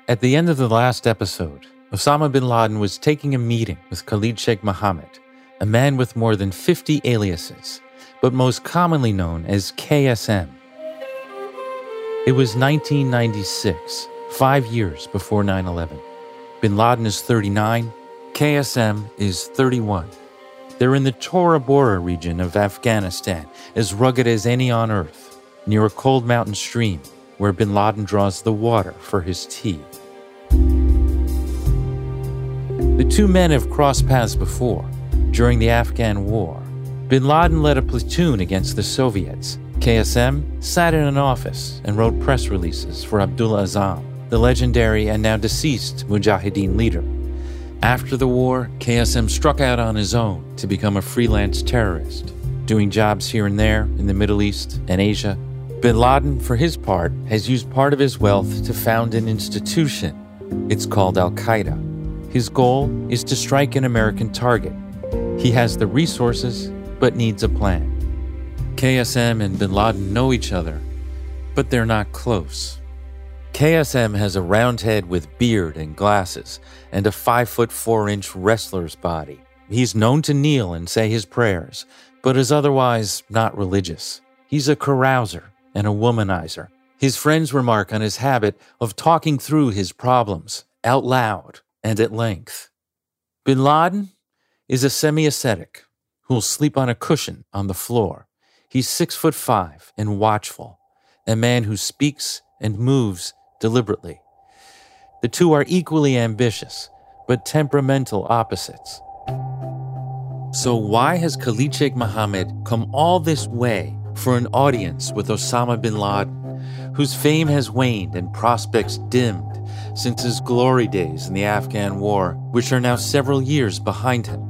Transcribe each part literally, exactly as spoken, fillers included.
At the end of the last episode, Osama bin Laden was taking a meeting with Khalid Sheikh Mohammed, a man with more than fifty aliases, but most commonly known as K S M. It was nineteen ninety-six, five years before nine eleven. Bin Laden is thirty-nine, K S M is thirty-one. They're in the Tora Bora region of Afghanistan, as rugged as any on earth, near a cold mountain stream where bin Laden draws the water for his tea. The two men have crossed paths before. During the Afghan War, bin Laden led a platoon against the Soviets. K S M sat in an office and wrote press releases for Abdullah Azzam, the legendary and now deceased Mujahideen leader. After the war, K S M struck out on his own to become a freelance terrorist, doing jobs here and there in the Middle East and Asia. Bin Laden, for his part, has used part of his wealth to found an institution. It's called Al-Qaeda. His goal is to strike an American target. He has the resources, but needs a plan. K S M and bin Laden know each other, but they're not close. K S M has a round head with beard and glasses and a five foot four inch wrestler's body. He's known to kneel and say his prayers, but is otherwise not religious. He's a carouser and a womanizer. His friends remark on his habit of talking through his problems out loud and at length. Bin Laden is a semi-ascetic who'll sleep on a cushion on the floor. He's six foot five and watchful, a man who speaks and moves deliberately. The two are equally ambitious, but temperamental opposites. So why has Khalid Sheikh Mohammed come all this way for an audience with Osama bin Laden, whose fame has waned and prospects dimmed since his glory days in the Afghan War, which are now several years behind him?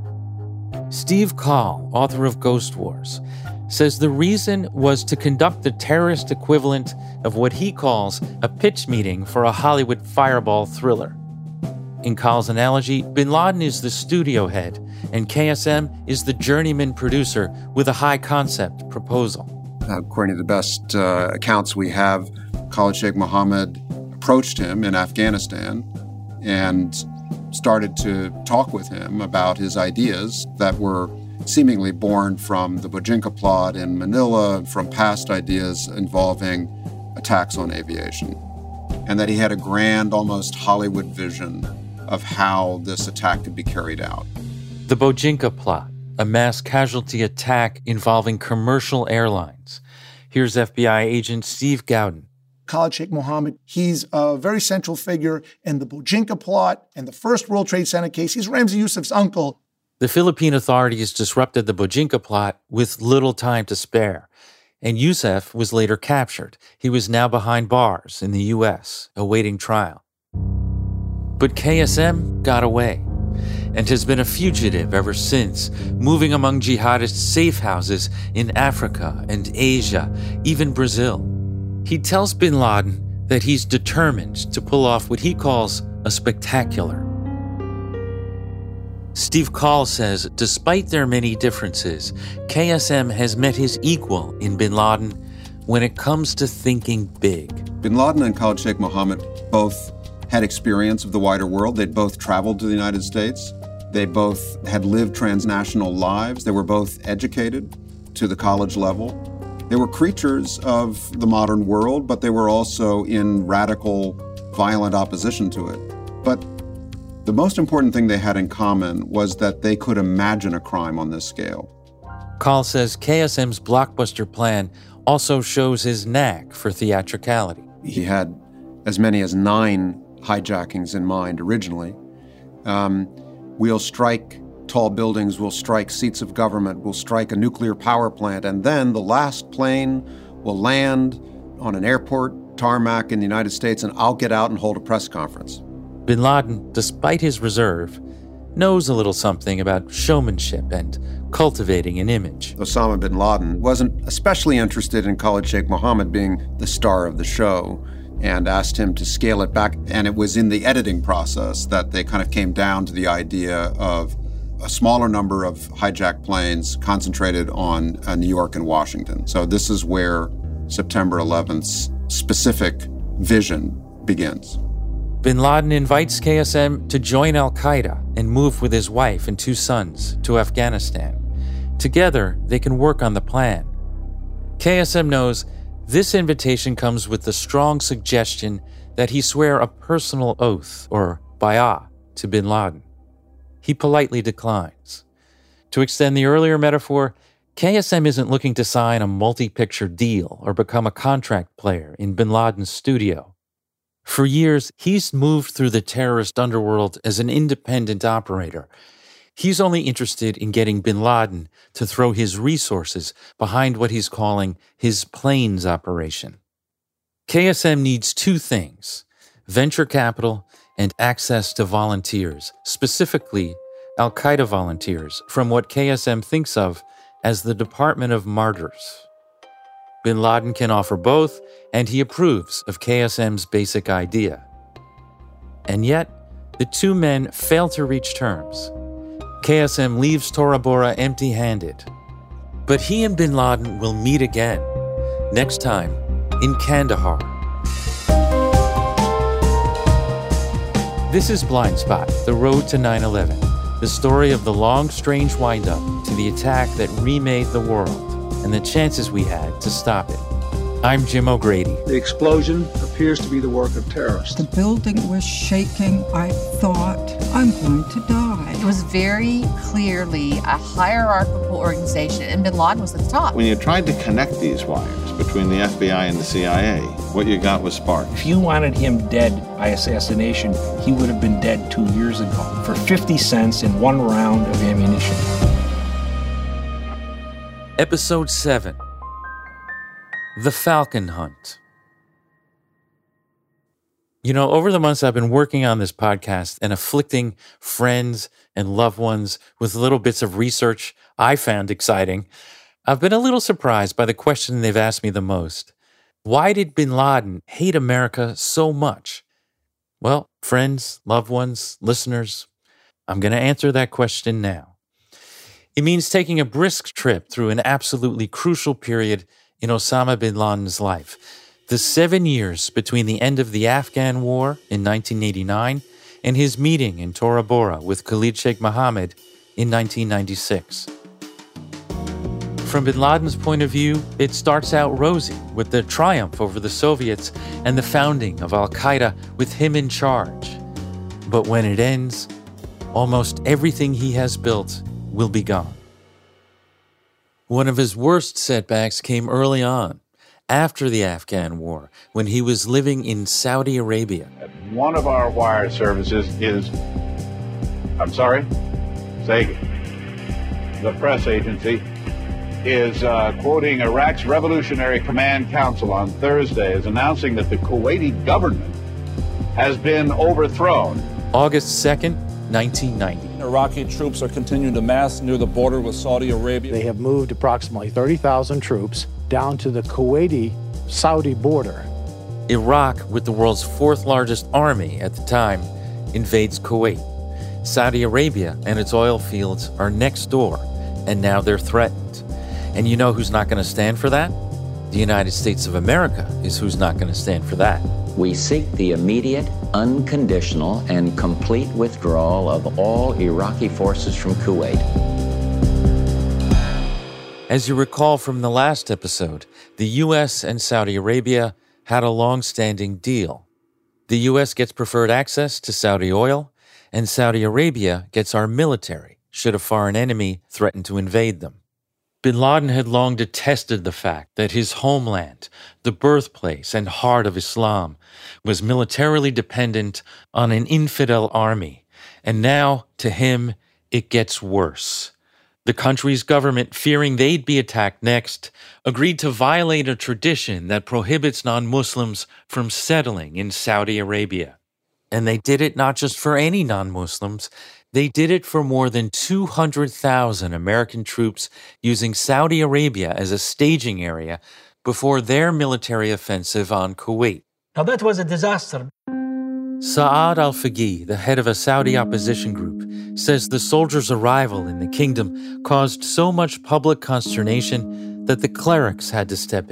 Steve Coll, author of Ghost Wars, says the reason was to conduct the terrorist equivalent of what he calls a pitch meeting for a Hollywood fireball thriller. In Coll's analogy, bin Laden is the studio head, and K S M is the journeyman producer with a high-concept proposal. According to the best uh, accounts we have, Khalid Sheikh Mohammed approached him in Afghanistan and started to talk with him about his ideas that were seemingly born from the Bojinka plot in Manila, from past ideas involving attacks on aviation, and that he had a grand, almost Hollywood vision of how this attack could be carried out. The Bojinka plot, a mass casualty attack involving commercial airlines. Here's F B I agent Steve Gowden. Khalid Sheikh Mohammed, he's a very central figure in the Bojinka plot and the first World Trade Center case. He's Ramzi Yousef's uncle. The Philippine authorities disrupted the Bojinka plot with little time to spare, and Yousef was later captured. He was now behind bars in the U S, awaiting trial. But K S M got away and has been a fugitive ever since, moving among jihadist safe houses in Africa and Asia, even Brazil. He tells bin Laden that he's determined to pull off what he calls a spectacular. Steve Coll says despite their many differences, K S M has met his equal in bin Laden when it comes to thinking big. Bin Laden and Khalid Sheikh Mohammed both had experience of the wider world. They'd both traveled to the United States. They both had lived transnational lives. They were both educated to the college level. They were creatures of the modern world, but they were also in radical, violent opposition to it. But the most important thing they had in common was that they could imagine a crime on this scale. Coll says K S M's blockbuster plan also shows his knack for theatricality. He had as many as nine hijackings in mind originally. Um, we'll strike tall buildings, we'll strike seats of government, we'll strike a nuclear power plant, and then the last plane will land on an airport tarmac in the United States, and I'll get out and hold a press conference. Bin Laden, despite his reserve, knows a little something about showmanship and cultivating an image. Osama bin Laden wasn't especially interested in Khalid Sheikh Mohammed being the star of the show, and asked him to scale it back. And it was in the editing process that they kind of came down to the idea of a smaller number of hijacked planes concentrated on uh, New York and Washington. So this is where September eleventh's specific vision begins. Bin Laden invites K S M to join al-Qaeda and move with his wife and two sons to Afghanistan. Together, they can work on the plan. K S M knows this invitation comes with the strong suggestion that he swear a personal oath, or bay'ah, to Bin Laden. He politely declines. To extend the earlier metaphor, K S M isn't looking to sign a multi-picture deal or become a contract player in Bin Laden's studio. For years, he's moved through the terrorist underworld as an independent operator. He's only interested in getting Bin Laden to throw his resources behind what he's calling his planes operation. K S M needs two things: venture capital and access to volunteers, specifically al-Qaeda volunteers from what K S M thinks of as the Department of Martyrs. Bin Laden can offer both, and he approves of K S M's basic idea. And yet, the two men fail to reach terms. K S M leaves Tora Bora empty-handed. But he and Bin Laden will meet again, next time in Kandahar. This is Blind Spot, The Road to nine eleven, the story of the long, strange wind-up to the attack that remade the world and the chances we had to stop it. I'm Jim O'Grady. The explosion appears to be the work of terrorists. The building was shaking. I thought, I'm going to die. It was very clearly a hierarchical organization, and Bin Laden was at the top. When you tried to connect these wires between the F B I and the C I A, what you got was sparks. If you wanted him dead by assassination, he would have been dead two years ago for fifty cents in one round of ammunition. Episode seven. The Falcon Hunt. You know, over the months I've been working on this podcast and afflicting friends and loved ones with little bits of research I found exciting, I've been a little surprised by the question they've asked me the most. Why did Bin Laden hate America so much? Well, friends, loved ones, listeners, I'm going to answer that question now. It means taking a brisk trip through an absolutely crucial period in Osama bin Laden's life, the seven years between the end of the Afghan War in nineteen eighty-nine and his meeting in Tora Bora with Khalid Sheikh Mohammed in nineteen ninety-six. From bin Laden's point of view, it starts out rosy with the triumph over the Soviets and the founding of al-Qaeda with him in charge. But when it ends, almost everything he has built will be gone. One of his worst setbacks came early on, after the Afghan War, when he was living in Saudi Arabia. One of our wire services is, I'm sorry, say again. The press agency is uh, quoting Iraq's Revolutionary Command Council on Thursday as announcing that the Kuwaiti government has been overthrown. August second, nineteen ninety. Iraqi troops are continuing to mass near the border with Saudi Arabia. They have moved approximately thirty thousand troops down to the Kuwaiti-Saudi border. Iraq, with the world's fourth largest army at the time, invades Kuwait. Saudi Arabia and its oil fields are next door, and now they're threatened. And you know who's not going to stand for that? The United States of America is who's not going to stand for that. We seek the immediate, unconditional, and complete withdrawal of all Iraqi forces from Kuwait. As you recall from the last episode, the U S and Saudi Arabia had a long-standing deal. The U S gets preferred access to Saudi oil, and Saudi Arabia gets our military, should a foreign enemy threaten to invade them. Bin Laden had long detested the fact that his homeland, the birthplace and heart of Islam, was militarily dependent on an infidel army, and now, to him, it gets worse. The country's government, fearing they'd be attacked next, agreed to violate a tradition that prohibits non-Muslims from settling in Saudi Arabia. And they did it not just for any non-Muslims, they did it for more than two hundred thousand American troops using Saudi Arabia as a staging area before their military offensive on Kuwait. Now that was a disaster. Saad al-Faqih, the head of a Saudi opposition group, says the soldiers' arrival in the kingdom caused so much public consternation that the clerics had to step in.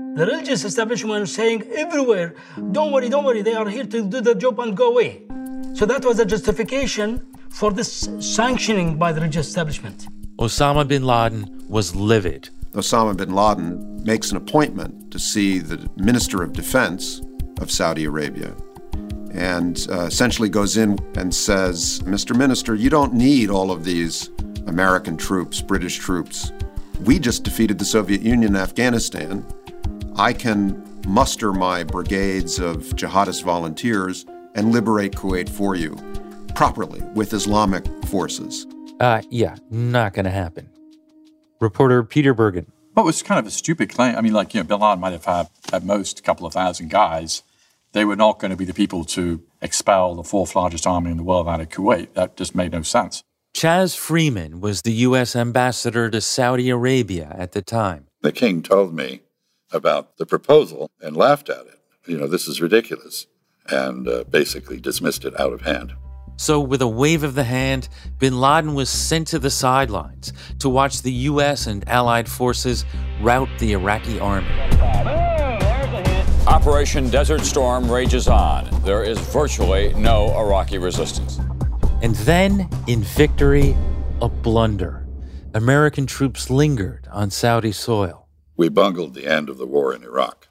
The religious establishment was saying everywhere, don't worry, don't worry, they are here to do their job and go away. So that was a justification for this sanctioning by the religious establishment. Osama bin Laden was livid. Osama bin Laden makes an appointment to see the Minister of Defense of Saudi Arabia and uh, essentially goes in and says, Mister Minister, you don't need all of these American troops, British troops. We just defeated the Soviet Union in Afghanistan. I can muster my brigades of jihadist volunteers and liberate Kuwait for you properly with Islamic forces. Uh, yeah, not going to happen. Reporter Peter Bergen. Well, it was kind of a stupid claim. I mean, like, you know, bin Laden might have had at most a couple of thousand guys. They were not going to be the people to expel the fourth largest army in the world out of Kuwait. That just made no sense. Chaz Freeman was the U S ambassador to Saudi Arabia at the time. The king told me about the proposal and laughed at it. You know, this is ridiculous, and uh, basically dismissed it out of hand. So with a wave of the hand, bin Laden was sent to the sidelines to watch the U S and allied forces rout the Iraqi army. Operation Desert Storm rages on. There is virtually no Iraqi resistance. And then, in victory, a blunder. American troops lingered on Saudi soil. We bungled the end of the war in Iraq.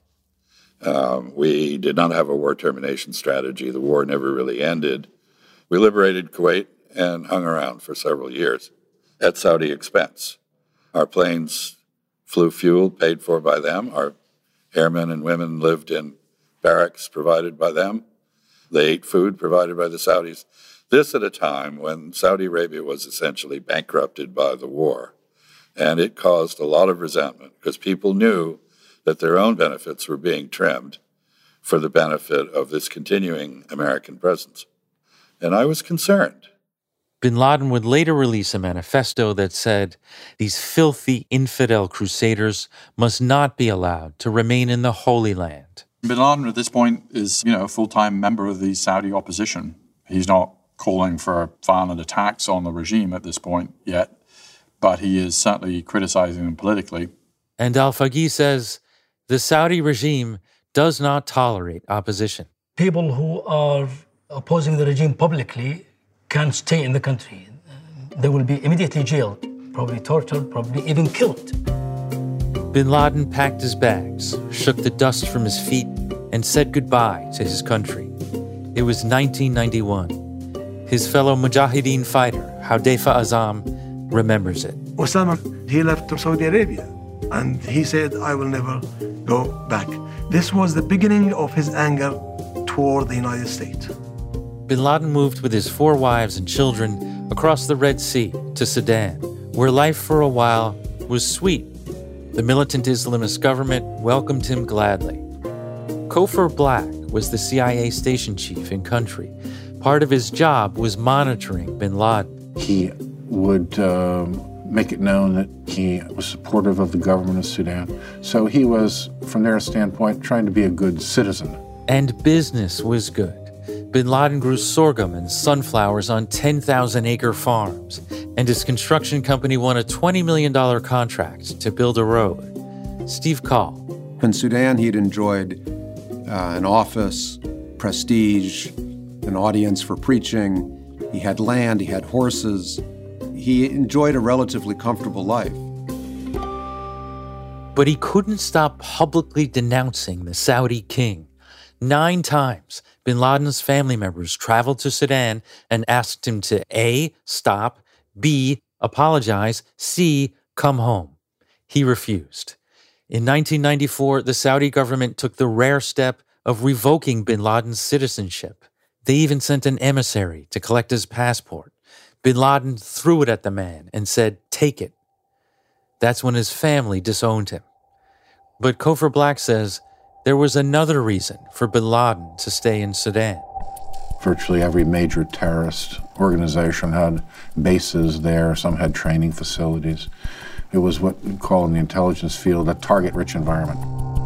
Um, we did not have a war termination strategy. The war never really ended. We liberated Kuwait and hung around for several years at Saudi expense. Our planes flew fuel paid for by them. Our airmen and women lived in barracks provided by them. They ate food provided by the Saudis. This at a time when Saudi Arabia was essentially bankrupted by the war. And it caused a lot of resentment because people knew that their own benefits were being trimmed for the benefit of this continuing American presence. And I was concerned. Bin Laden would later release a manifesto that said these filthy infidel crusaders must not be allowed to remain in the Holy Land. Bin Laden at this point is, you know, a full-time member of the Saudi opposition. He's not calling for violent attacks on the regime at this point yet, but he is certainly criticizing them politically. And Al-Faqih says the Saudi regime does not tolerate opposition. People who are opposing the regime publicly can't stay in the country. They will be immediately jailed, probably tortured, probably even killed. Bin Laden packed his bags, shook the dust from his feet, and said goodbye to his country. It was nineteen ninety-one. His fellow Mujahideen fighter, Hudayfa Azam, remembers it. Osama, he left to Saudi Arabia, and he said, I will never go back. This was the beginning of his anger toward the United States. Bin Laden moved with his four wives and children across the Red Sea to Sudan, where life for a while was sweet. The militant Islamist government welcomed him gladly. Cofer Black was the C I A station chief in country. Part of his job was monitoring bin Laden. He would um, make it known that he was supportive of the government of Sudan. So he was, from their standpoint, trying to be a good citizen. And business was good. Bin Laden grew sorghum and sunflowers on ten thousand acre farms, and his construction company won a twenty million dollars contract to build a road. Steve Call. In Sudan, he'd enjoyed uh, an office, prestige, an audience for preaching. He had land, he had horses. He enjoyed a relatively comfortable life. But he couldn't stop publicly denouncing the Saudi king. Nine times, bin Laden's family members traveled to Sudan and asked him to A, stop, B, apologize, C, come home. He refused. In nineteen ninety-four, the Saudi government took the rare step of revoking bin Laden's citizenship. They even sent an emissary to collect his passport. Bin Laden threw it at the man and said, take it. That's when his family disowned him. But Cofer Black says there was another reason for bin Laden to stay in Sudan. Virtually every major terrorist organization had bases there. Some had training facilities. It was what we call in the intelligence field a target-rich environment.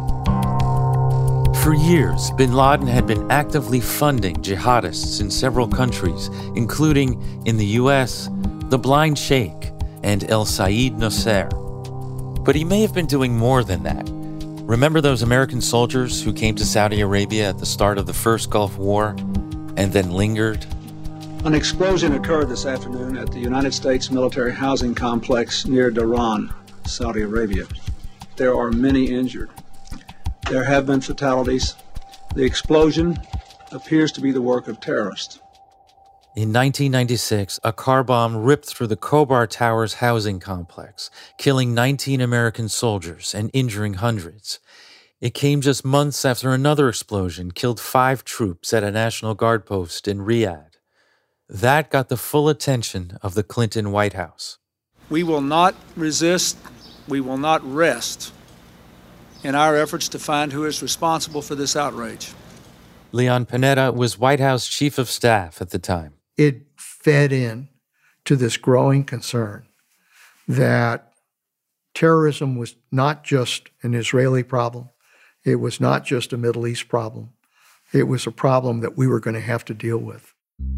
For years, bin Laden had been actively funding jihadists in several countries, including in the U S, the Blind Sheikh, and El Sayed Nasser. But he may have been doing more than that. Remember those American soldiers who came to Saudi Arabia at the start of the first Gulf War and then lingered? An explosion occurred this afternoon at the United States military housing complex near Dhahran, Saudi Arabia. There are many injured. There have been fatalities. The explosion appears to be the work of terrorists. In nineteen ninety-six, a car bomb ripped through the Khobar Towers housing complex, killing nineteen American soldiers and injuring hundreds. It came just months after another explosion killed five troops at a National Guard post in Riyadh. That got the full attention of the Clinton White House. We will not resist, we will not rest in our efforts to find who is responsible for this outrage. Leon Panetta was White House Chief of Staff at the time. It fed in to this growing concern that terrorism was not just an Israeli problem. It was not just a Middle East problem. It was a problem that we were going to have to deal with.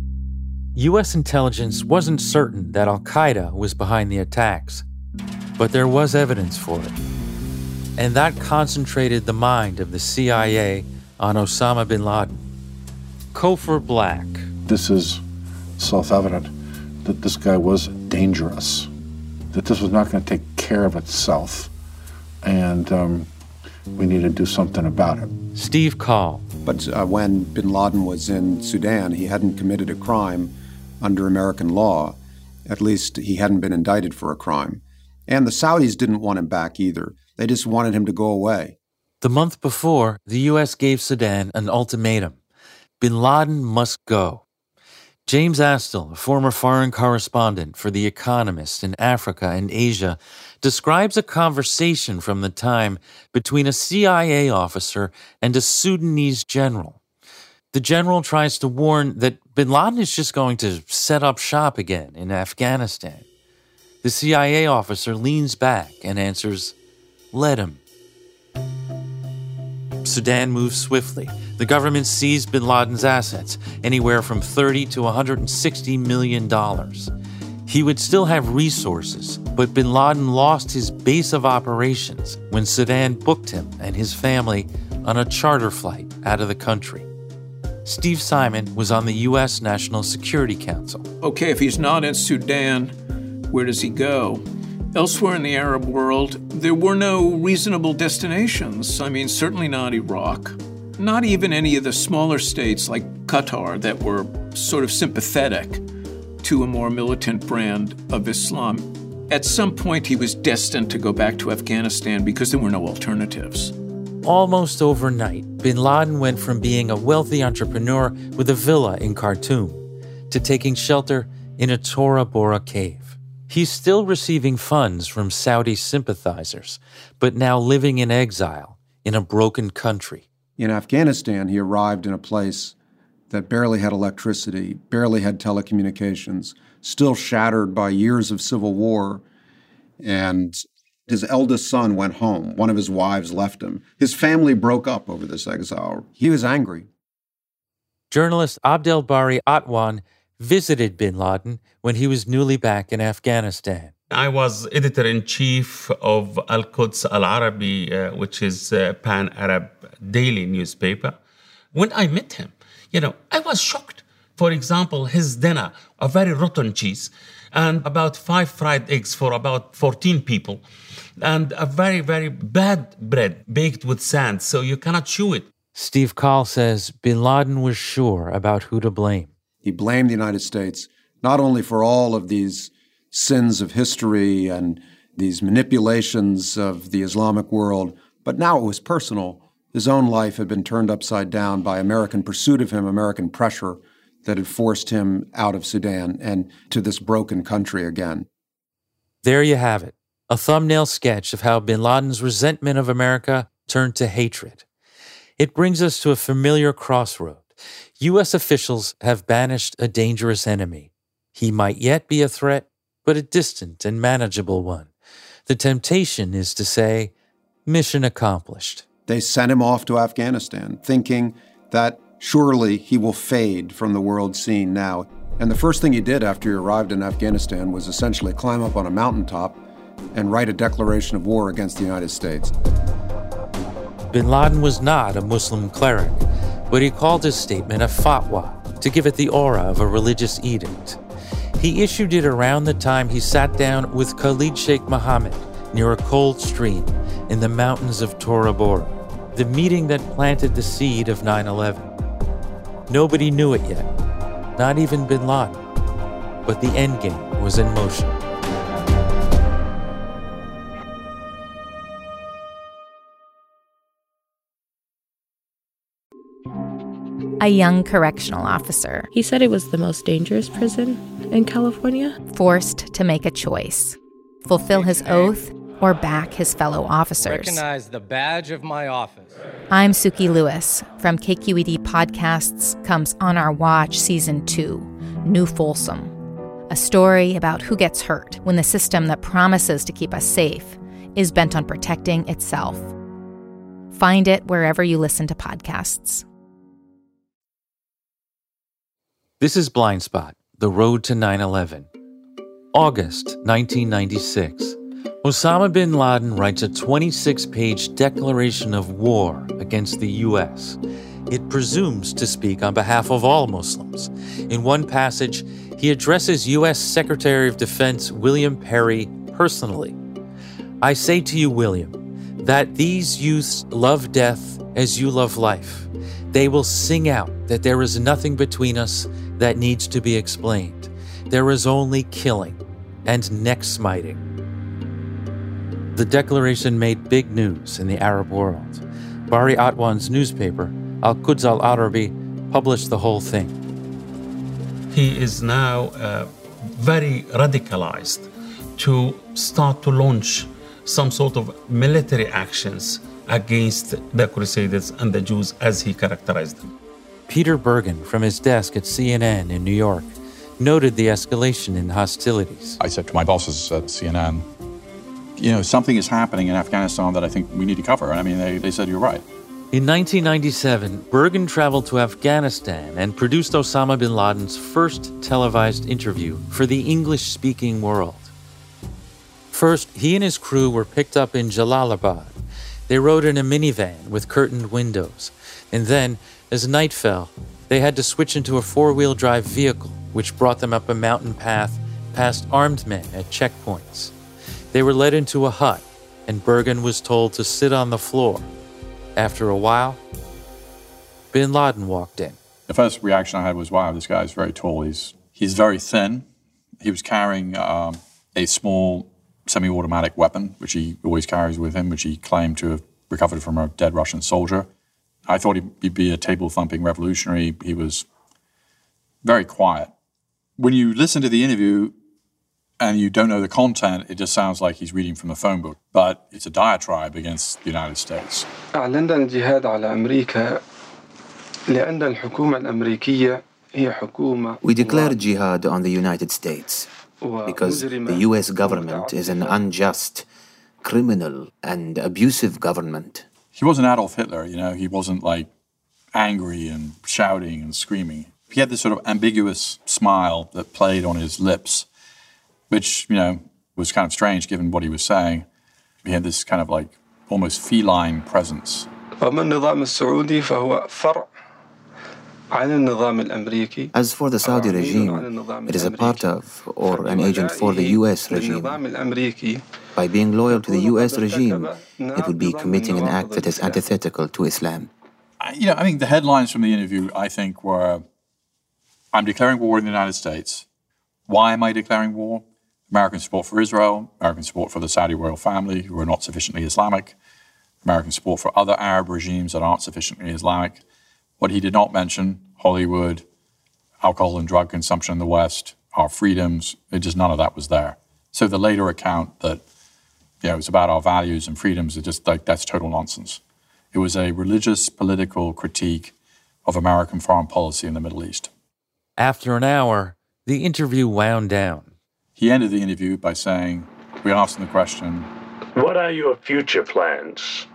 U S intelligence wasn't certain that al-Qaeda was behind the attacks, but there was evidence for it. And that concentrated the mind of the C I A on Osama bin Laden. Cofer Black. This is self-evident that this guy was dangerous, that this was not going to take care of itself, and um, we need to do something about it. Steve Call. But uh, when bin Laden was in Sudan, he hadn't committed a crime under American law. At least he hadn't been indicted for a crime. And the Saudis didn't want him back either. They just wanted him to go away. The month before, the U S gave Sudan an ultimatum. Bin Laden must go. James Astle, a former foreign correspondent for The Economist in Africa and Asia, describes a conversation from the time between a C I A officer and a Sudanese general. The general tries to warn that bin Laden is just going to set up shop again in Afghanistan. The C I A officer leans back and answers, "Let him." Sudan moves swiftly. The government seized bin Laden's assets, anywhere from thirty to one hundred sixty million dollars. He would still have resources, but bin Laden lost his base of operations when Sudan booked him and his family on a charter flight out of the country. Steve Simon was on the U S National Security Council. Okay, if he's not in Sudan, where does he go? Elsewhere in the Arab world, there were no reasonable destinations. I mean, certainly not Iraq. Not even any of the smaller states like Qatar that were sort of sympathetic to a more militant brand of Islam. At some point, he was destined to go back to Afghanistan because there were no alternatives. Almost overnight, bin Laden went from being a wealthy entrepreneur with a villa in Khartoum to taking shelter in a Tora Bora cave. He's still receiving funds from Saudi sympathizers, but now living in exile in a broken country. In Afghanistan, he arrived in a place that barely had electricity, barely had telecommunications, still shattered by years of civil war. And his eldest son went home. One of his wives left him. His family broke up over this exile. He was angry. Journalist Abdel Bari Atwan visited bin Laden when he was newly back in Afghanistan. I was editor-in-chief of Al-Quds Al-Arabi, uh, which is a pan-Arab daily newspaper. When I met him, you know, I was shocked. For example, his dinner, a very rotten cheese, and about five fried eggs for about fourteen people, and a very, very bad bread baked with sand, so you cannot chew it. Steve Call says bin Laden was sure about who to blame. He blamed the United States not only for all of these sins of history and these manipulations of the Islamic world, but now it was personal. His own life had been turned upside down by American pursuit of him, American pressure that had forced him out of Sudan and to this broken country again. There you have it, a thumbnail sketch of how bin Laden's resentment of America turned to hatred. It brings us to a familiar crossroad. U S officials have banished a dangerous enemy. He might yet be a threat, but a distant and manageable one. The temptation is to say, mission accomplished. They sent him off to Afghanistan, thinking that surely he will fade from the world scene now. And the first thing he did after he arrived in Afghanistan was essentially climb up on a mountaintop and write a declaration of war against the United States. Bin Laden was not a Muslim cleric, but he called his statement a fatwa to give it the aura of a religious edict. He issued it around the time he sat down with Khalid Sheikh Mohammed near a cold stream in the mountains of Tora Bora, the meeting that planted the seed of nine eleven. Nobody knew it yet, not even Bin Laden, but the endgame was in motion. A young correctional officer. He said it was the most dangerous prison in California. Forced to make a choice, fulfill his oath or back his fellow officers. Recognize the badge of my office. I'm Suki Lewis. From K Q E D Podcasts comes On Our Watch Season two, New Folsom. A story about who gets hurt when the system that promises to keep us safe is bent on protecting itself. Find it wherever you listen to podcasts. This is Blind Spot, The Road to nine eleven. August nineteen ninety-six. Osama bin Laden writes a twenty-six page declaration of war against the U S. It presumes to speak on behalf of all Muslims. In one passage, he addresses U S Secretary of Defense William Perry personally. I say to you, William, that these youths love death as you love life. They will sing out that there is nothing between us that needs to be explained. There is only killing and neck smiting. The declaration made big news in the Arab world. Bari Atwan's newspaper, Al-Quds Al-Arabi, published the whole thing. He is now uh, very radicalized to start to launch some sort of military actions against the Crusaders and the Jews as he characterized them. Peter Bergen, from his desk at C N N in New York, noted the escalation in hostilities. I said to my bosses at C N N, you know, something is happening in Afghanistan that I think we need to cover. And I mean, they, they said, you're right. In nineteen ninety-seven, Bergen traveled to Afghanistan and produced Osama bin Laden's first televised interview for the English-speaking world. First, he and his crew were picked up in Jalalabad. They rode in a minivan with curtained windows. And then, as night fell, they had to switch into a four-wheel drive vehicle, which brought them up a mountain path past armed men at checkpoints. They were led into a hut, and Bergen was told to sit on the floor. After a while, bin Laden walked in. The first reaction I had was, wow, this guy's very tall. He's he's very thin. He was carrying um, a small semi-automatic weapon, which he always carries with him, which he claimed to have recovered from a dead Russian soldier. I thought he'd be a table-thumping revolutionary. He was very quiet. When you listen to the interview and you don't know the content, it just sounds like he's reading from a phone book. But it's a diatribe against the United States. أعلنا الجهاد على أمريكا لأن الحكومة الأمريكية هي حكومة. We declared jihad on the United States because the U S government is an unjust, criminal, and abusive government. He wasn't Adolf Hitler, you know. He wasn't like angry and shouting and screaming. He had this sort of ambiguous smile that played on his lips, which, you know, was kind of strange given what he was saying. He had this kind of like almost feline presence. As for the Saudi regime, it is a part of or an agent for the U S regime. By being loyal to the U S regime, it would be committing an act that is antithetical to Islam. You know, I mean, the headlines from the interview, I think, were, I'm declaring war in the United States. Why am I declaring war? American support for Israel, American support for the Saudi royal family, who are not sufficiently Islamic, American support for other Arab regimes that aren't sufficiently Islamic. What he did not mention, Hollywood, alcohol and drug consumption in the West, our freedoms, it just none of that was there. So the later account that, you know, it's about our values and freedoms, it just like, that's total nonsense. It was a religious, political critique of American foreign policy in the Middle East. After an hour, the interview wound down. He ended the interview by saying, we asked him the question, what are your future plans?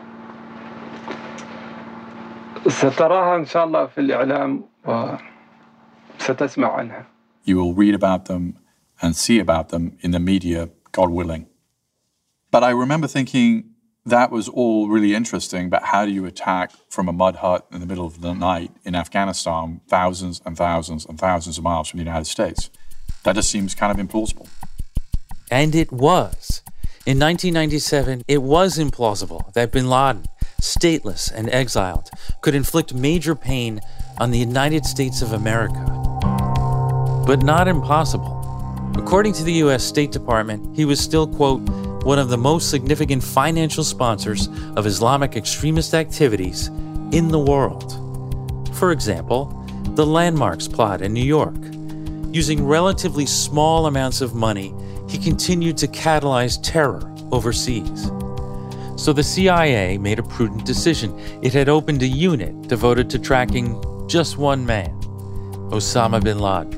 ستراها إن شاء الله في الإعلام وستسمع عنها. You will read about them and see about them in the media, God willing. But I remember thinking, that was all really interesting, but how do you attack from a mud hut in the middle of the night in Afghanistan, thousands and thousands and thousands of miles from the United States? That just seems kind of implausible. And it was. In nineteen ninety-seven, it was implausible that bin Laden, stateless and exiled, could inflict major pain on the United States of America. But not impossible. According to the U S State Department, he was still, quote, one of the most significant financial sponsors of Islamic extremist activities in the world. For example, the Landmarks plot in New York. Using relatively small amounts of money, he continued to catalyze terror overseas. So the C I A made a prudent decision. It had opened a unit devoted to tracking just one man, Osama bin Laden.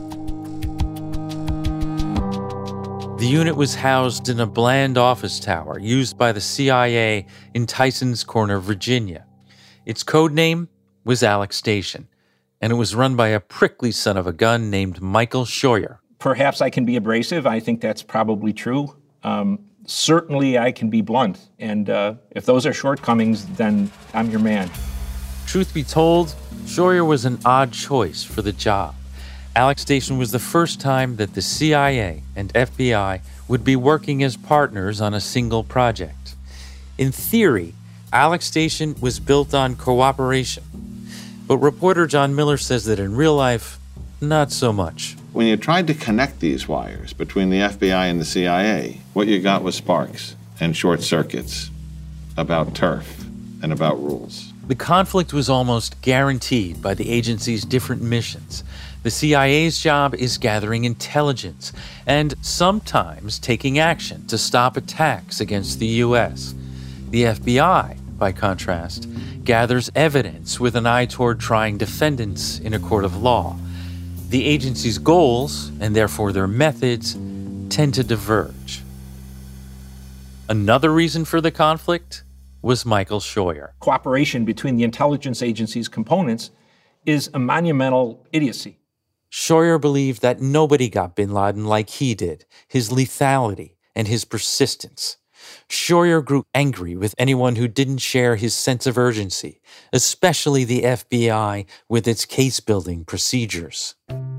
The unit was housed in a bland office tower used by the C I A in Tysons Corner, Virginia. Its code name was Alex Station, and it was run by a prickly son of a gun named Michael Scheuer. Perhaps I can be abrasive. I think that's probably true. Um, certainly I can be blunt. And uh, if those are shortcomings, then I'm your man. Truth be told, Scheuer was an odd choice for the job. Alex Station was the first time that the C I A and F B I would be working as partners on a single project. In theory, Alex Station was built on cooperation. But reporter John Miller says that in real life, not so much. When you tried to connect these wires between the F B I and the C I A, what you got was sparks and short circuits about turf and about rules. The conflict was almost guaranteed by the agency's different missions. The C I A's job is gathering intelligence and sometimes taking action to stop attacks against the U S. The F B I, by contrast, gathers evidence with an eye toward trying defendants in a court of law. The agency's goals, and therefore their methods, tend to diverge. Another reason for the conflict was Michael Scheuer. Cooperation between the intelligence agency's components is a monumental idiocy. Scheuer believed that nobody got bin Laden like he did, his lethality and his persistence. Scheuer grew angry with anyone who didn't share his sense of urgency, especially the F B I with its case-building procedures.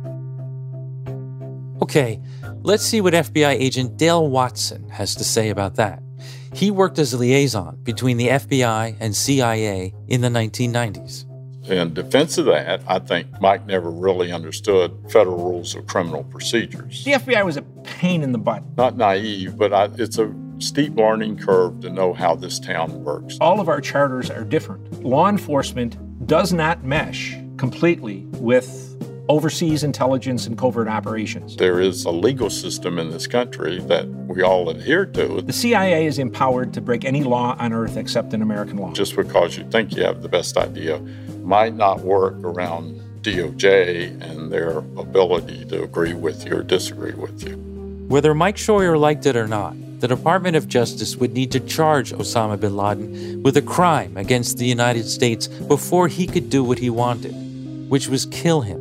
Okay, let's see what F B I agent Dale Watson has to say about that. He worked as a liaison between the F B I and C I A in the nineteen nineties. In defense of that, I think Mike never really understood federal rules of criminal procedures. The F B I was a pain in the butt. Not naive, but I, it's a steep learning curve to know how this town works. All of our charters are different. Law enforcement does not mesh completely with overseas intelligence and covert operations. There is a legal system in this country that we all adhere to. The C I A is empowered to break any law on earth except an American law. Just because you think you have the best idea might not work around D O J and their ability to agree with you or disagree with you. Whether Mike Scheuer liked it or not, the Department of Justice would need to charge Osama bin Laden with a crime against the United States before he could do what he wanted, which was kill him.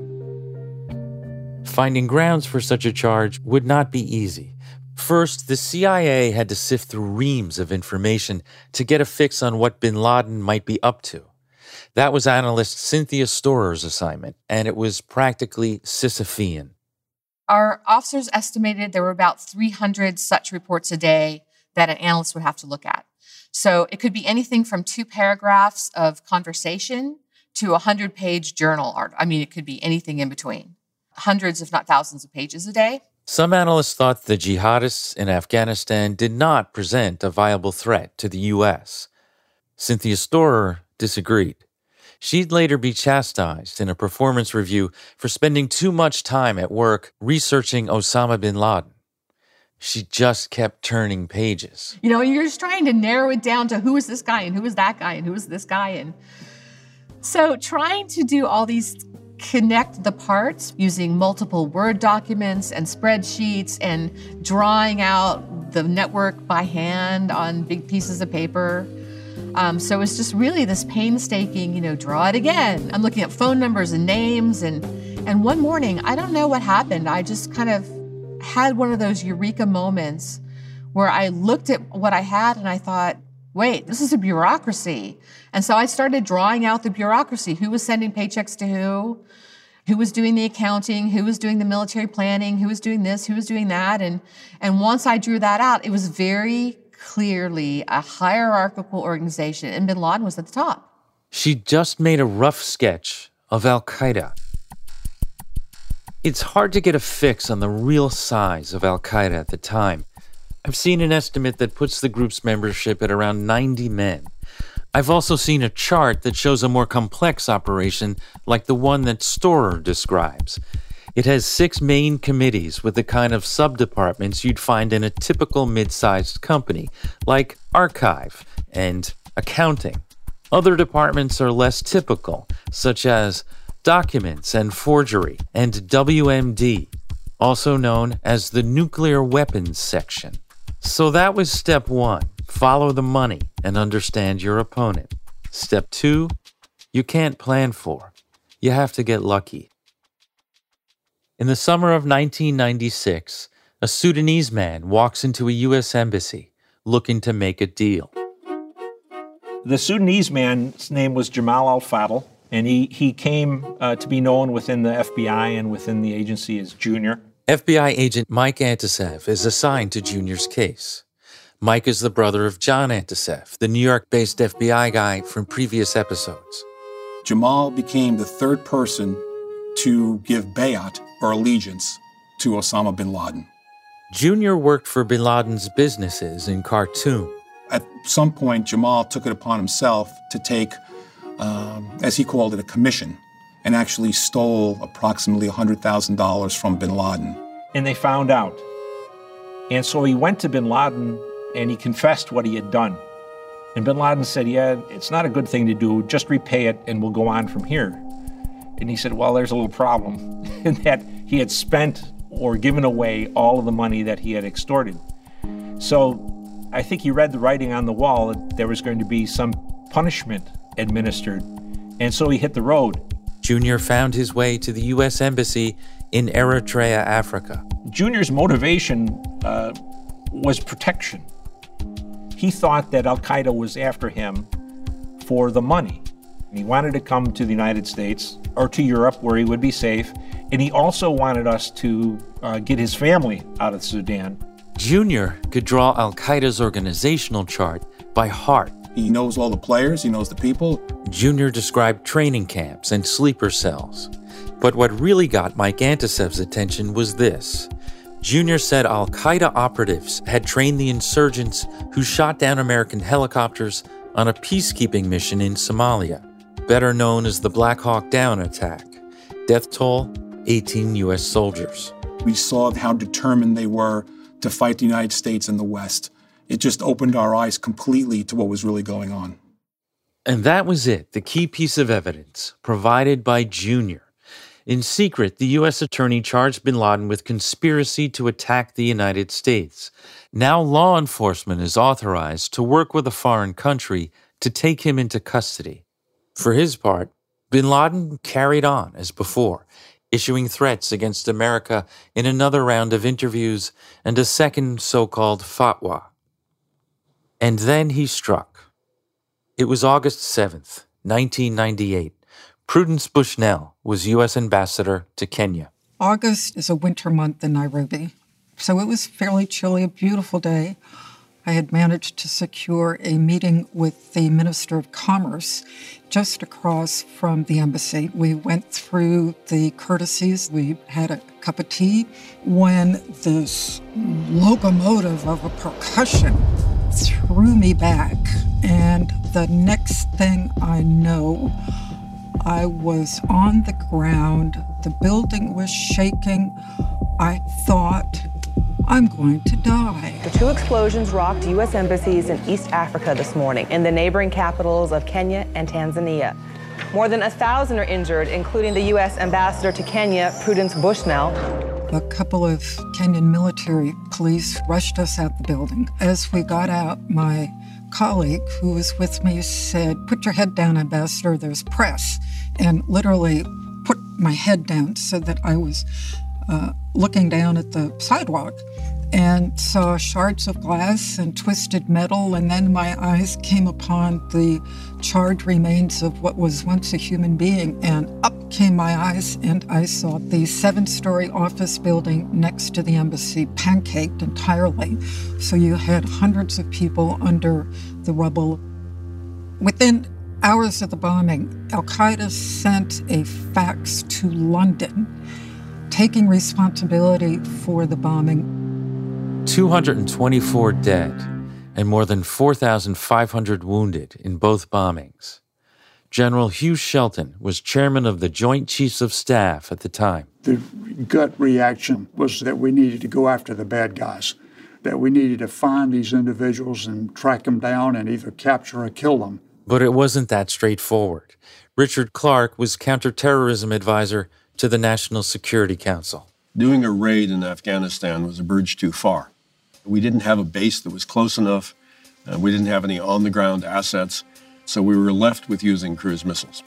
Finding grounds for such a charge would not be easy. First, the C I A had to sift through reams of information to get a fix on what bin Laden might be up to. That was analyst Cynthia Storer's assignment, and it was practically Sisyphean. Our officers estimated there were about three hundred such reports a day that an analyst would have to look at. So it could be anything from two paragraphs of conversation to a hundred-page journal art. I mean, it could be anything in between. Hundreds, if not thousands of pages a day. Some analysts thought the jihadists in Afghanistan did not present a viable threat to the U S. Cynthia Storer disagreed. She'd later be chastised in a performance review for spending too much time at work researching Osama bin Laden. She just kept turning pages. You know, you're just trying to narrow it down to who is this guy and who is that guy and who is this guy. And so trying to do all these, connect the parts using multiple Word documents and spreadsheets and drawing out the network by hand on big pieces of paper. Um, so it's just really this painstaking, you know, draw it again. I'm looking at phone numbers and names. And, and one morning, I don't know what happened. I just kind of had one of those eureka moments where I looked at what I had and I thought, wait, this is a bureaucracy. And so I started drawing out the bureaucracy. Who was sending paychecks to who? Who was doing the accounting? Who was doing the military planning? Who was doing this? Who was doing that? And, and once I drew that out, it was very clearly a hierarchical organization, and bin Laden was at the top. She just made a rough sketch of Al-Qaeda. It's hard to get a fix on the real size of Al-Qaeda at the time. I've seen an estimate that puts the group's membership at around ninety men. I've also seen a chart that shows a more complex operation like the one that Storer describes. It has six main committees with the kind of sub-departments you'd find in a typical mid-sized company, like archive and accounting. Other departments are less typical, such as documents and forgery and W M D, also known as the nuclear weapons section. So that was step one. Follow the money and understand your opponent. Step two, you can't plan for. You have to get lucky. In the summer of nineteen ninety-six, a Sudanese man walks into a U S embassy looking to make a deal. The Sudanese man's name was Jamal Al-Fadl, and he, he came uh, to be known within the F B I and within the agency as Junior. F B I agent Mike Antisev is assigned to Junior's case. Mike is the brother of John Antisev, the New York-based F B I guy from previous episodes. Jamal became the third person to give bayat, or allegiance, to Osama bin Laden. Junior worked for bin Laden's businesses in Khartoum. At some point, Jamal took it upon himself to take, um, as he called it, a commission, and actually stole approximately one hundred thousand dollars from bin Laden. And they found out. And so he went to bin Laden and he confessed what he had done. And bin Laden said, yeah, it's not a good thing to do, just repay it and we'll go on from here. And he said, well, there's a little problem in that he had spent or given away all of the money that he had extorted. So I think he read the writing on the wall that there was going to be some punishment administered. And so he hit the road. Junior found his way to the U S Embassy in Eritrea, Africa. Junior's motivation uh, was protection. He thought that Al-Qaeda was after him for the money. He wanted to come to the United States or to Europe where he would be safe. And he also wanted us to uh, get his family out of Sudan. Junior could draw Al-Qaeda's organizational chart by heart. He knows all the players, he knows the people. Junior described training camps and sleeper cells. But what really got Mike Antisev's attention was this. Junior said Al-Qaeda operatives had trained the insurgents who shot down American helicopters on a peacekeeping mission in Somalia, better known as the Black Hawk Down attack. Death toll, eighteen U S soldiers. We saw how determined they were to fight the United States and the West. It just opened our eyes completely to what was really going on. And that was it, the key piece of evidence provided by Junior. In secret, the U S attorney charged bin Laden with conspiracy to attack the United States. Now law enforcement is authorized to work with a foreign country to take him into custody. For his part, bin Laden carried on as before, issuing threats against America in another round of interviews and a second so-called fatwa. And then he struck. It was August seventh, nineteen ninety-eight. Prudence Bushnell was U S ambassador to Kenya. August is a winter month in Nairobi, so it was fairly chilly, a beautiful day. I had managed to secure a meeting with the Minister of Commerce just across from the embassy. We went through the courtesies. We had a cup of tea when this locomotive of a percussion threw me back. And the next thing I know, I was on the ground. The building was shaking. I thought, I'm going to die. The two explosions rocked U S embassies in East Africa this morning, in the neighboring capitals of Kenya and Tanzania. More than a thousand are injured, including the U S ambassador to Kenya, Prudence Bushnell. A couple of Kenyan military police rushed us out the building. As we got out, my colleague who was with me said, "Put your head down, Ambassador, there's press," and literally put my head down so that I was uh, looking down at the sidewalk. and saw shards of glass and twisted metal, and then my eyes came upon the charred remains of what was once a human being, and up came my eyes, and I saw the seven-story office building next to the embassy pancaked entirely. So you had hundreds of people under the rubble. Within hours of the bombing, Al-Qaeda sent a fax to London, taking responsibility for the bombing. two hundred twenty-four dead and more than four thousand five hundred wounded in both bombings. General Hugh Shelton was chairman of the Joint Chiefs of Staff at the time. The gut reaction was that we needed to go after the bad guys, that we needed to find these individuals and track them down and either capture or kill them. But it wasn't that straightforward. Richard Clarke was counterterrorism advisor to the National Security Council. Doing a raid in Afghanistan was a bridge too far. We didn't have a base that was close enough. Uh, we didn't have any on-the-ground assets, so we were left with using cruise missiles.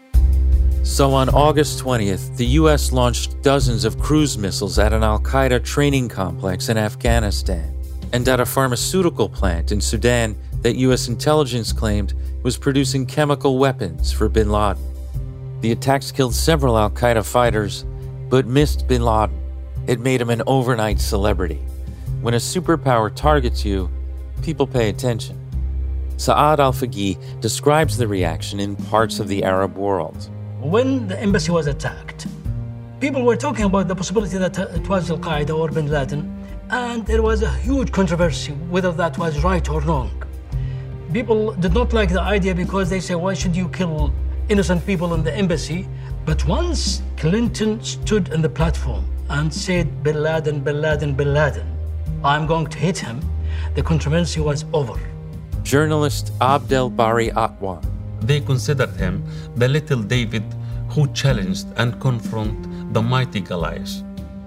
So on August twentieth, the U S launched dozens of cruise missiles at an al-Qaeda training complex in Afghanistan and at a pharmaceutical plant in Sudan that U S intelligence claimed was producing chemical weapons for bin Laden. The attacks killed several al-Qaeda fighters, but missed bin Laden. It made him an overnight celebrity. When a superpower targets you, people pay attention. Saad al-Faqih describes the reaction in parts of the Arab world. When the embassy was attacked, people were talking about the possibility that it was Al-Qaeda or bin Laden, and there was a huge controversy whether that was right or wrong. People did not like the idea because they say, why should you kill innocent people in the embassy? But once Clinton stood in the platform and said, bin Laden, bin Laden, bin Laden, I'm going to hit him, the controversy was over. Journalist Abdel Bari Atwan. They considered him the little David who challenged and confronted the mighty Goliath.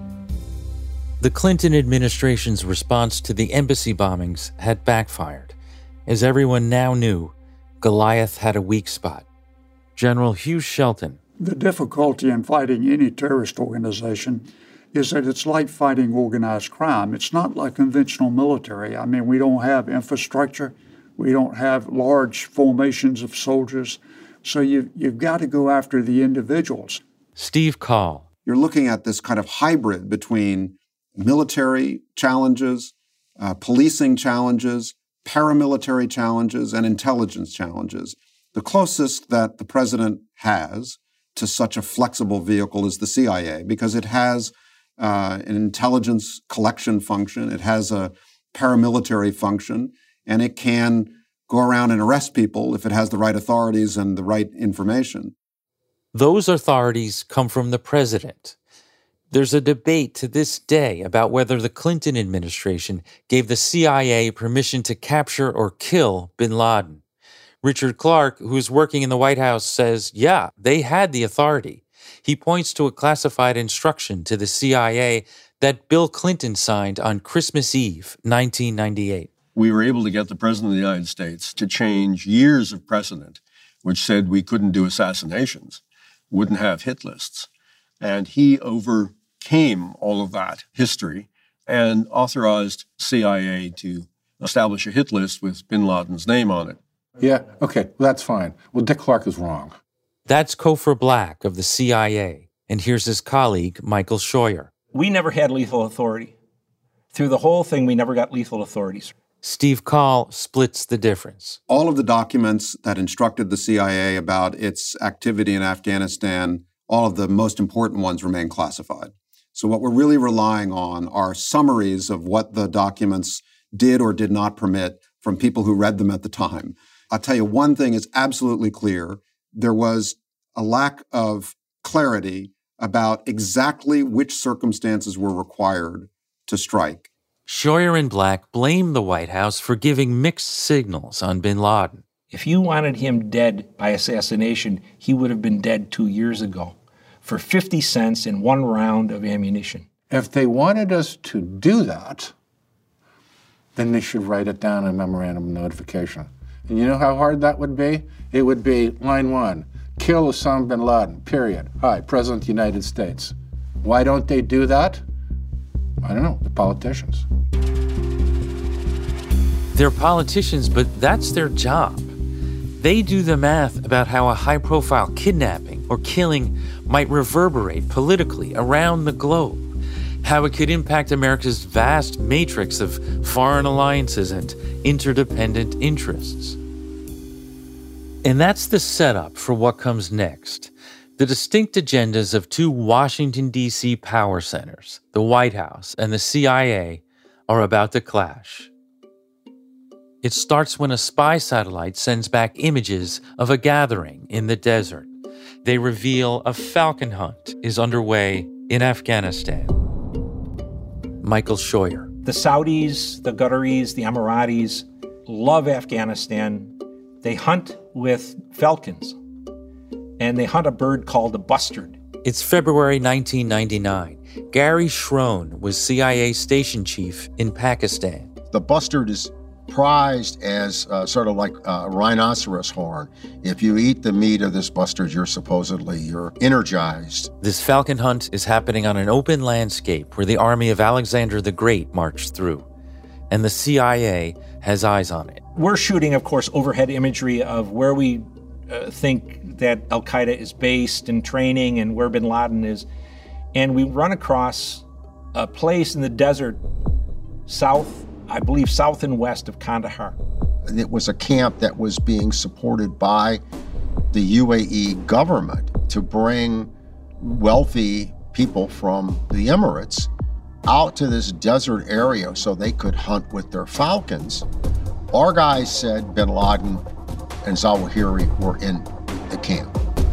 The Clinton administration's response to the embassy bombings had backfired. As everyone now knew, Goliath had a weak spot. General Hugh Shelton. The difficulty in fighting any terrorist organization is that it's like fighting organized crime. It's not like conventional military. I mean, we don't have infrastructure. We don't have large formations of soldiers. So you, you've got to go after the individuals. Steve Call. You're looking at this kind of hybrid between military challenges, uh, policing challenges, paramilitary challenges, and intelligence challenges. The closest that the president has to such a flexible vehicle is the C I A, because it has uh, an intelligence collection function, it has a paramilitary function, and it can go around and arrest people if it has the right authorities and the right information. Those authorities come from the president. There's a debate to this day about whether the Clinton administration gave the C I A permission to capture or kill bin Laden. Richard Clarke, who's working in the White House, says, yeah, they had the authority. He points to a classified instruction to the C I A that Bill Clinton signed on Christmas Eve, nineteen ninety-eight. We were able to get the President of the United States to change years of precedent, which said we couldn't do assassinations, wouldn't have hit lists. And he overcame all of that history and authorized C I A to establish a hit list with bin Laden's name on it. Yeah, okay, well, that's fine. Well, Dick Clark is wrong. That's Cofer Black of the C I A, and here's his colleague, Michael Scheuer. We never had lethal authority. Through the whole thing, we never got lethal authorities. Steve Call splits the difference. All of the documents that instructed the C I A about its activity in Afghanistan, all of the most important ones remain classified. So what we're really relying on are summaries of what the documents did or did not permit from people who read them at the time. I'll tell you one thing is absolutely clear. There was a lack of clarity about exactly which circumstances were required to strike. Scheuer and Black blame the White House for giving mixed signals on bin Laden. If you wanted him dead by assassination, he would have been dead two years ago for fifty cents in one round of ammunition. If they wanted us to do that, then they should write it down in a memorandum of notification. And you know how hard that would be? It would be line one, kill Osama bin Laden, period. Hi, President of the United States. Why don't they do that? I don't know, the politicians. They're politicians, but that's their job. They do the math about how a high-profile kidnapping or killing might reverberate politically around the globe, how it could impact America's vast matrix of foreign alliances and interdependent interests. And that's the setup for what comes next. The distinct agendas of two Washington, D C power centers, the White House and the C I A, are about to clash. It starts when a spy satellite sends back images of a gathering in the desert. They reveal a falcon hunt is underway in Afghanistan. Michael Scheuer. The Saudis, the Qataris, the Emiratis love Afghanistan. They hunt with falcons, and they hunt a bird called a bustard. It's February nineteen ninety-nine. Gary Schroen was C I A station chief in Pakistan. The bustard is prized as uh, sort of like a rhinoceros horn. If you eat the meat of this bustard, you're supposedly, you're energized. This falcon hunt is happening on an open landscape where the army of Alexander the Great marched through, and the C I A has eyes on it. We're shooting, of course, overhead imagery of where we uh, think that Al-Qaeda is based and training and where bin Laden is. And we run across a place in the desert south, I believe south and west of Kandahar. It was a camp that was being supported by the U A E government to bring wealthy people from the Emirates out to this desert area so they could hunt with their falcons. Our guys said bin Laden and Zawahiri were in the camp.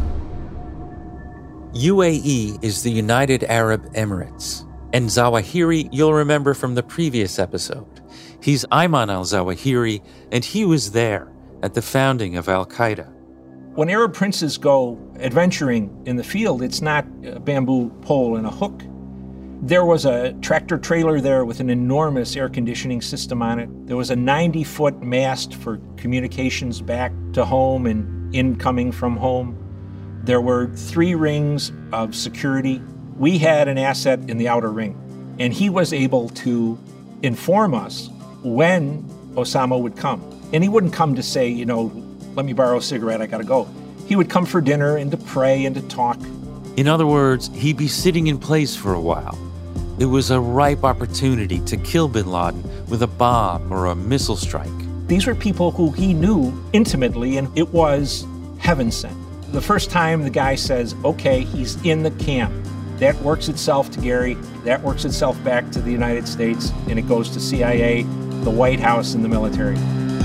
U A E is the United Arab Emirates, and Zawahiri you'll remember from the previous episode. He's Ayman al-Zawahiri, and he was there at the founding of Al-Qaeda. When Arab princes go adventuring in the field, it's not a bamboo pole and a hook. There was a tractor trailer there with an enormous air conditioning system on it. There was a ninety-foot mast for communications back to home and incoming from home. There were three rings of security. We had an asset in the outer ring, and he was able to inform us when Osama would come. And he wouldn't come to say, you know, let me borrow a cigarette, I gotta go. He would come for dinner and to pray and to talk. In other words, he'd be sitting in place for a while. It was a ripe opportunity to kill bin Laden with a bomb or a missile strike. These were people who he knew intimately, and it was heaven sent. The first time the guy says, okay, he's in the camp. That works itself to Gary, that works itself back to the United States, and it goes to C I A, the White House, and the military.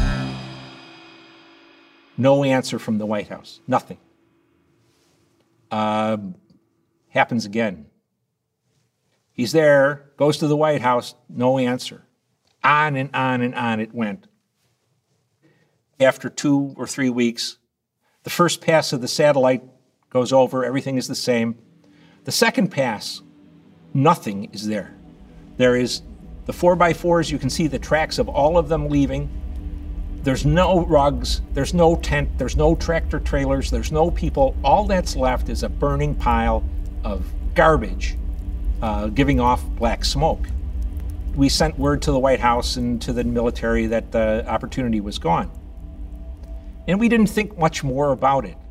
No answer from the White House, nothing. Uh, happens again. He's there, goes to the White House, no answer. On and on and on it went. After two or three weeks, the first pass of the satellite goes over, everything is the same. The second pass, nothing is there. There is the four by fours, you can see the tracks of all of them leaving. There's no rugs, there's no tent, there's no tractor trailers, there's no people. All that's left is a burning pile of garbage, uh, giving off black smoke. We sent word to the White House and to the military that the opportunity was gone. And we didn't think much more about it.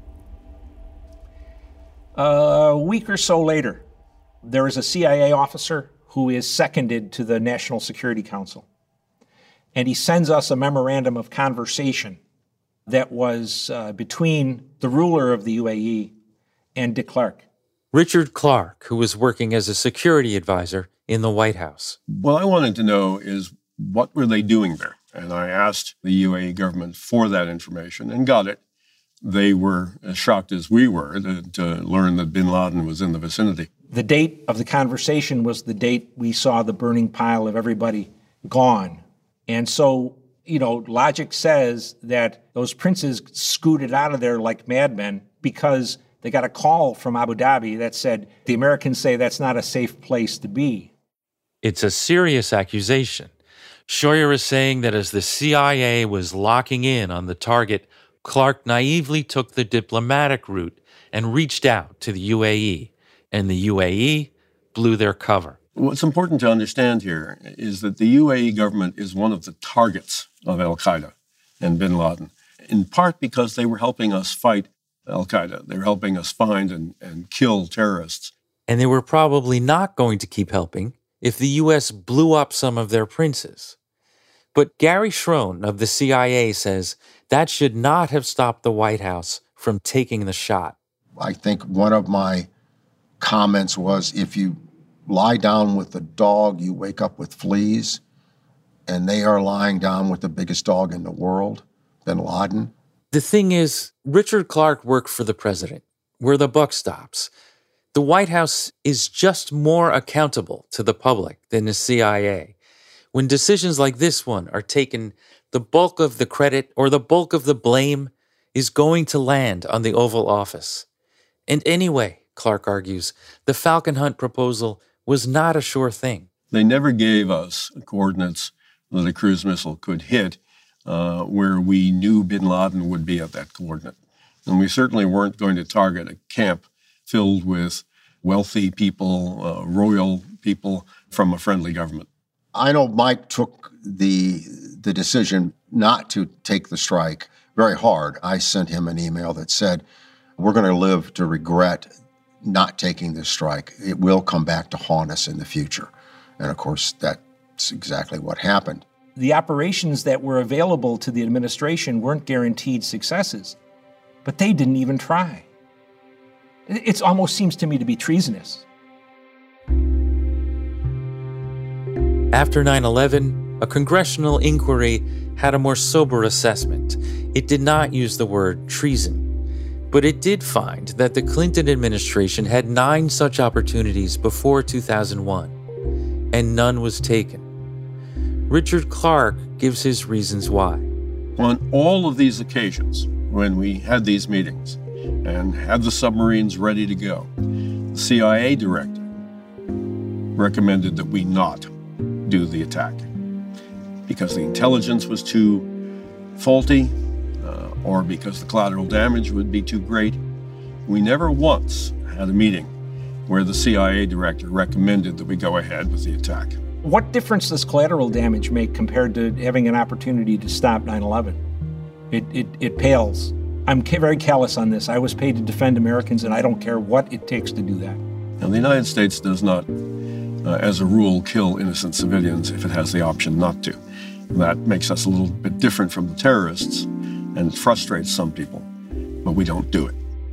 A week or so later, there is a C I A officer who is seconded to the National Security Council. And he sends us a memorandum of conversation that was uh, between the ruler of the U A E and Dick Clark. Richard Clark, who was working as a security advisor in the White House. What I wanted to know is, what were they doing there? And I asked the U A E government for that information and got it. They were as shocked as we were to, to learn that bin Laden was in the vicinity. The date of the conversation was the date we saw the burning pile of everybody gone. And so, you know, logic says that those princes scooted out of there like madmen because they got a call from Abu Dhabi that said, the Americans say that's not a safe place to be. It's a serious accusation. Scheuer is saying that as the C I A was locking in on the target, Clark naively took the diplomatic route and reached out to the U A E, and the U A E blew their cover. What's important to understand here is that the U A E government is one of the targets of al-Qaeda and bin Laden, in part because they were helping us fight al-Qaeda. They were helping us find and, and kill terrorists. And they were probably not going to keep helping if the U S blew up some of their princes. But Gary Schroen of the C I A says that should not have stopped the White House from taking the shot. I think one of my comments was, if you lie down with a dog, you wake up with fleas, and they are lying down with the biggest dog in the world, bin Laden. The thing is, Richard Clarke worked for the president, where the buck stops. The White House is just more accountable to the public than the C I A. When decisions like this one are taken, the bulk of the credit or the bulk of the blame is going to land on the Oval Office. And anyway, Clarke argues, the Falcon Hunt proposal was not a sure thing. They never gave us coordinates that a cruise missile could hit uh, where we knew bin Laden would be at that coordinate. And we certainly weren't going to target a camp filled with wealthy people, uh, royal people from a friendly government. I know Mike took the the decision not to take the strike very hard. I sent him an email that said, we're going to live to regret not taking this strike. It will come back to haunt us in the future. And of course, that's exactly what happened. The operations that were available to the administration weren't guaranteed successes, but they didn't even try. It almost seems to me to be treasonous. After nine eleven, a congressional inquiry had a more sober assessment. It did not use the word treason, but it did find that the Clinton administration had nine such opportunities before two thousand one, and none was taken. Richard Clarke gives his reasons why. On all of these occasions, when we had these meetings and had the submarines ready to go, the C I A director recommended that we not do the attack because the intelligence was too faulty uh, or because the collateral damage would be too great. We never once had a meeting where the C I A director recommended that we go ahead with the attack. What difference does collateral damage make compared to having an opportunity to stop nine eleven? It, it, it pales. I'm ca- very callous on this. I was paid to defend Americans, and I don't care what it takes to do that. Now, the United States does not, uh, as a rule, kill innocent civilians if it has the option not to. That makes us a little bit different from the terrorists and frustrates some people, but we don't do it.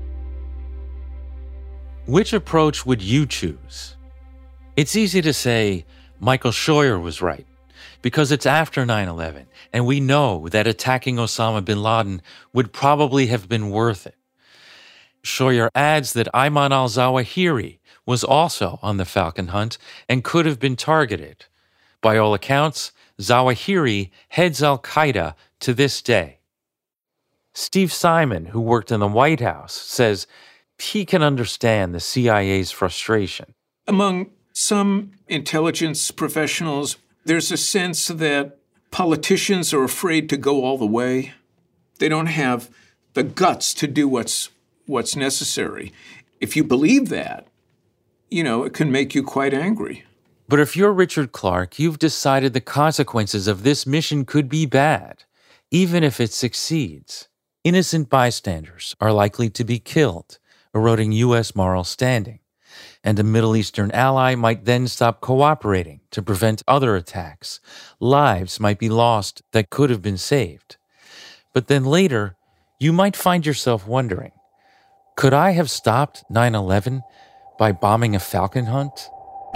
Which approach would you choose? It's easy to say Michael Scheuer was right, because it's after nine eleven, and we know that attacking Osama bin Laden would probably have been worth it. Scheuer adds that Ayman al-Zawahiri was also on the Falcon Hunt and could have been targeted. By all accounts, Zawahiri heads al-Qaeda to this day. Steve Simon, who worked in the White House, says he can understand the C I A's frustration. Among some intelligence professionals, there's a sense that politicians are afraid to go all the way. They don't have the guts to do what's what's necessary. If you believe that, you know, it can make you quite angry. But if you're Richard Clarke, you've decided the consequences of this mission could be bad, even if it succeeds. Innocent bystanders are likely to be killed, eroding U S moral standing. And a Middle Eastern ally might then stop cooperating to prevent other attacks. Lives might be lost that could have been saved. But then later, you might find yourself wondering, could I have stopped nine eleven by bombing a Falcon Hunt?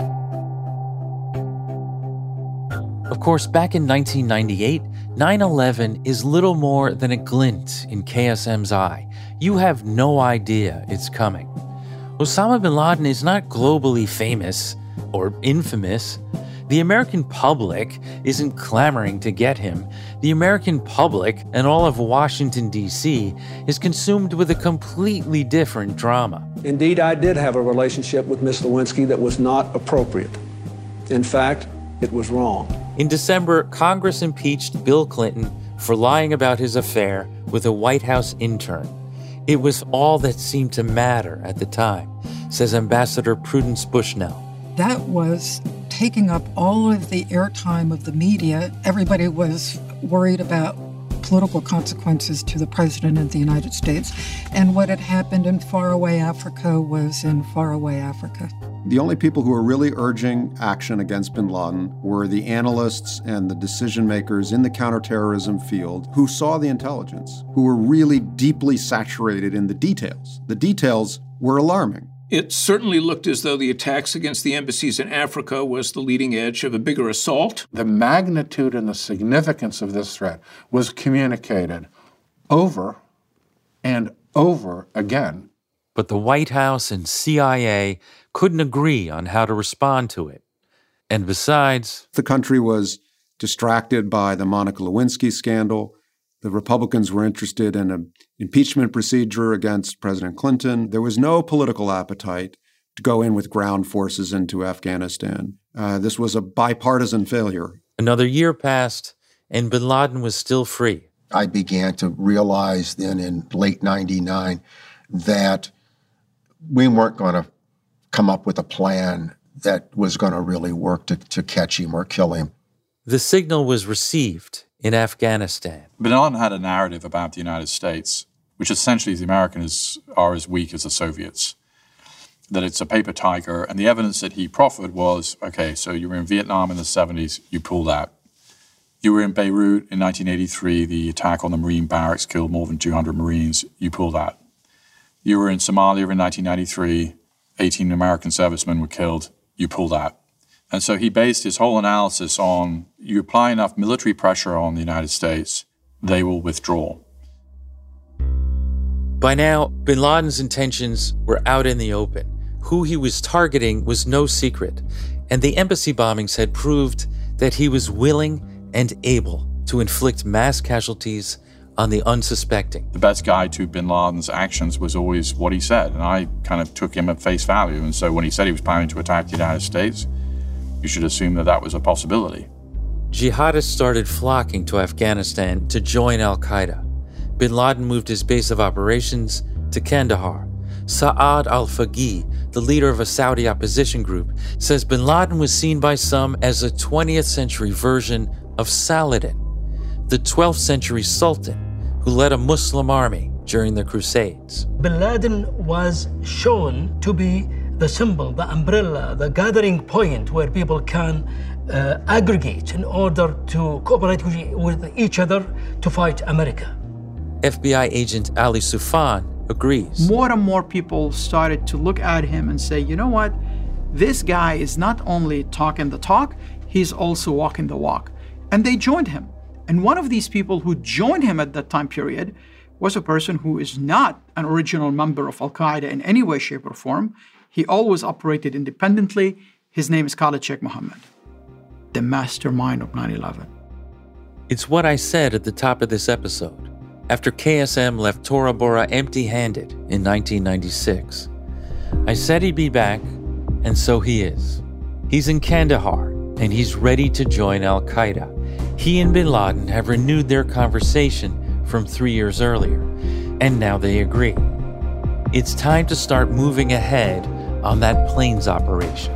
Of course, back in nineteen ninety-eight, nine eleven is little more than a glint in K S M's eye. You have no idea it's coming. Osama bin Laden is not globally famous or infamous. The American public isn't clamoring to get him. The American public and all of Washington, D C is consumed with a completely different drama. Indeed, I did have a relationship with Miss Lewinsky that was not appropriate. In fact, it was wrong. In December, Congress impeached Bill Clinton for lying about his affair with a White House intern. It was all that seemed to matter at the time, says Ambassador Prudence Bushnell. That was taking up all of the airtime of the media. Everybody was worried about political consequences to the president of the United States. And what had happened in faraway Africa was in faraway Africa. The only people who were really urging action against bin Laden were the analysts and the decision makers in the counterterrorism field who saw the intelligence, who were really deeply saturated in the details. The details were alarming. It certainly looked as though the attacks against the embassies in Africa was the leading edge of a bigger assault. The magnitude and the significance of this threat was communicated over and over again. But the White House and C I A couldn't agree on how to respond to it. And besides, the country was distracted by the Monica Lewinsky scandal. The Republicans were interested in an impeachment procedure against President Clinton. There was no political appetite to go in with ground forces into Afghanistan. Uh, this was a bipartisan failure. Another year passed, and bin Laden was still free. I began to realize then in late ninety-nine that we weren't going to come up with a plan that was going to really work to, to catch him or kill him. The signal was received in Afghanistan. Bin Laden had a narrative about the United States, which essentially the Americans are as weak as the Soviets, that it's a paper tiger. And the evidence that he proffered was, okay, so you were in Vietnam in the seventies, you pulled out. You were in Beirut in nineteen eighty-three, the attack on the Marine barracks killed more than two hundred Marines, you pulled out. You were in Somalia in nineteen ninety-three, eighteen American servicemen were killed, you pulled out. And so he based his whole analysis on, you apply enough military pressure on the United States, they will withdraw. By now, bin Laden's intentions were out in the open. Who he was targeting was no secret, and the embassy bombings had proved that he was willing and able to inflict mass casualties on the unsuspecting. The best guide to bin Laden's actions was always what he said, and I kind of took him at face value. And so when he said he was planning to attack the United States, you should assume that that was a possibility. Jihadists started flocking to Afghanistan to join al-Qaeda. Bin Laden moved his base of operations to Kandahar. Saad al-Faqih, the leader of a Saudi opposition group, says bin Laden was seen by some as a twentieth century version of Saladin, the twelfth century sultan who led a Muslim army during the Crusades. Bin Laden was shown to be the symbol, the umbrella, the gathering point where people can uh, aggregate in order to cooperate with each other to fight America. F B I agent Ali Soufan agrees. More and more people started to look at him and say, you know what? This guy is not only talking the talk, he's also walking the walk. And they joined him. And one of these people who joined him at that time period was a person who is not an original member of al-Qaeda in any way, shape, or form. He always operated independently. His name is Khalid Sheikh Mohammed, the mastermind of nine eleven. It's what I said at the top of this episode. After K S M left Tora Bora empty-handed in nineteen ninety-six, I said he'd be back, and so he is. He's in Kandahar, and he's ready to join al-Qaeda. He and bin Laden have renewed their conversation from three years earlier, and now they agree. It's time to start moving ahead on that planes operation.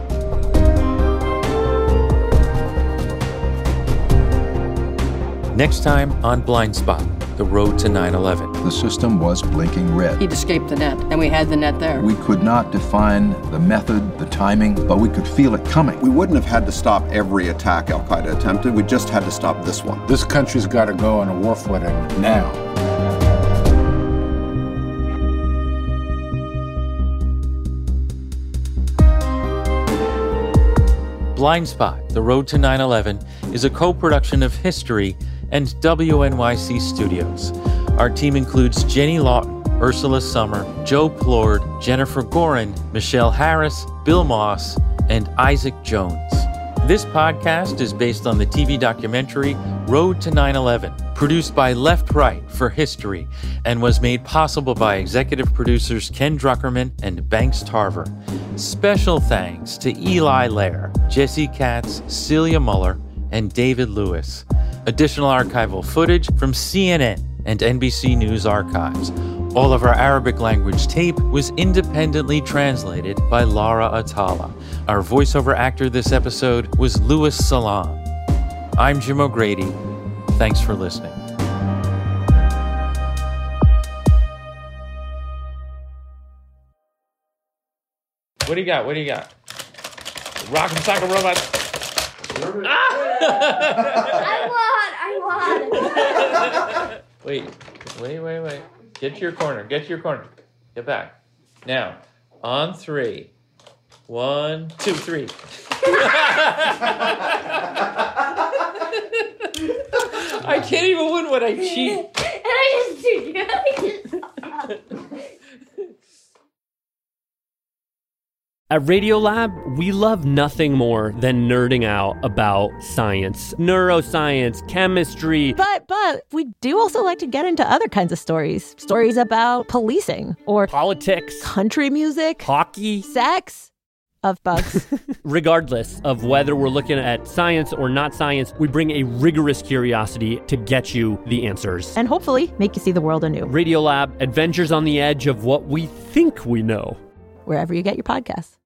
Next time on Blind Spot, the road to nine eleven. The system was blinking red. He'd escaped the net, and we had the net there. We could not define the method, the timing, but we could feel it coming. We wouldn't have had to stop every attack al-Qaeda attempted. We just had to stop this one. This country's got to go on a war footing now. Blind Spot, The Road to nine eleven is a co-production of History and W N Y C Studios. Our team includes Jenny Lawton, Ursula Summer, Joe Plord, Jennifer Gorin, Michelle Harris, Bill Moss, and Isaac Jones. This podcast is based on the T V documentary Road to nine eleven, produced by Left Right for History, and was made possible by executive producers Ken Druckerman and Banks Tarver. Special thanks to Eli Lair, Jesse Katz, Celia Muller, and David Lewis. Additional archival footage from C N N, and N B C News archives. All of our Arabic language tape was independently translated by Lara Atala. Our voiceover actor this episode was Louis Salam. I'm Jim O'Grady. Thanks for listening. What do you got? What do you got? Rock'em Sock'em Robots. I won! I won! Wait, wait, wait, wait. Get to your corner. Get to your corner. Get back. Now, on three. One, two, three. I can't even win when I cheat. And I just did you. I just... At Radiolab, we love nothing more than nerding out about science, neuroscience, chemistry. But, but, we do also like to get into other kinds of stories. Stories about policing or politics, country music, hockey, sex, of bugs. Regardless of whether we're looking at science or not science, we bring a rigorous curiosity to get you the answers. And hopefully make you see the world anew. Radiolab, adventures on the edge of what we think we know. Wherever you get your podcasts.